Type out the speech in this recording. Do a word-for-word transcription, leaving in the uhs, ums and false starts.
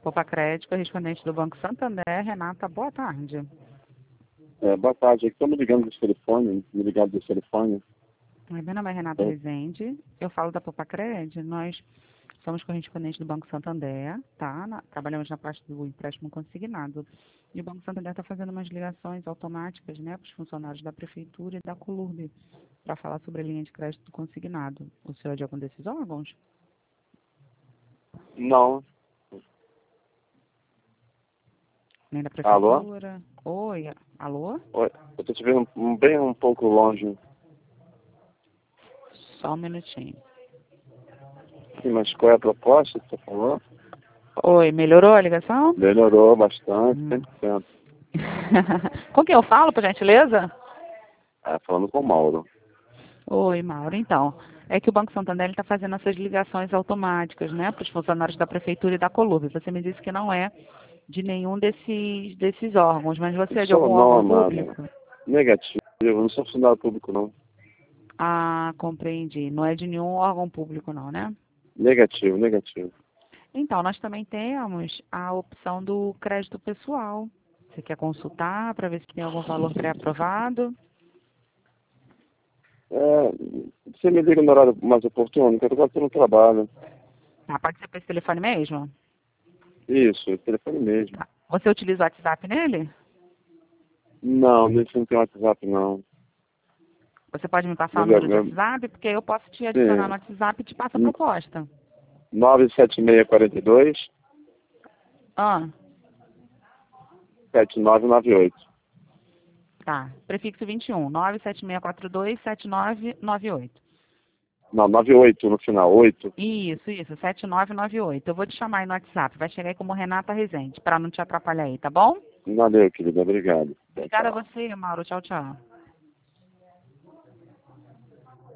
Poupa Crédito, correspondente do Banco Santander. Renata, boa tarde. É, boa tarde, aqui estamos ligando desse telefone, me ligado desse telefone. Meu nome é Renata É. Rezende, eu falo da Poupa Crédito, nós somos correspondentes do Banco Santander, tá? Na, trabalhamos na parte do empréstimo consignado. E o Banco Santander está fazendo umas ligações automáticas, né, para os funcionários da Prefeitura e da Colurb, para falar sobre a linha de crédito consignado. O senhor é de algum desses órgãos? Não. Nem da Alô? Prefeitura? Oi, alô? Oi, eu estou te vendo um- bem um pouco longe. Só um minutinho. Sim, mas qual é a proposta que você falou? Oi, melhorou a ligação? Melhorou bastante, Hum. cem por cento. Com quem eu falo, por gentileza? É, falando com o Mauro. Oi, Mauro. Então, é que o Banco Santander está fazendo essas ligações automáticas, né, para os funcionários da Prefeitura e da Colurb. Você me disse que não é de nenhum desses, desses órgãos, mas você Eu é de sou algum não, órgão amado. público? Negativo, eu não sou funcionário público, não. Ah, compreendi. Não é de nenhum órgão público, não, né? Negativo, negativo. Então, nós também temos a opção do crédito pessoal. Você quer consultar para ver se tem algum valor pré-aprovado? É, você me liga no horário mais oportuno, que eu estou no trabalho. Tá, pode ser para esse telefone mesmo? Isso, esse telefone mesmo. Tá. Você utiliza o WhatsApp nele? Não, nesse não tem WhatsApp, não. Você pode me passar o Mas é, número de é, WhatsApp, porque eu posso te adicionar no sim, WhatsApp e te passo a proposta. nove sete seis quatro dois, Ah, sete nove nove oito. tá. Prefixo vinte e um, nove sete seis quatro dois sete nove nove oito. Não, nove oito no final, oito. Isso, isso, sete nove nove oito. Eu vou te chamar aí no WhatsApp, vai chegar aí como Renata Rezende, para não te atrapalhar aí, tá bom? Valeu, querida, obrigado. Tchau, Obrigada a tchau. você, Mauro. Tchau, tchau.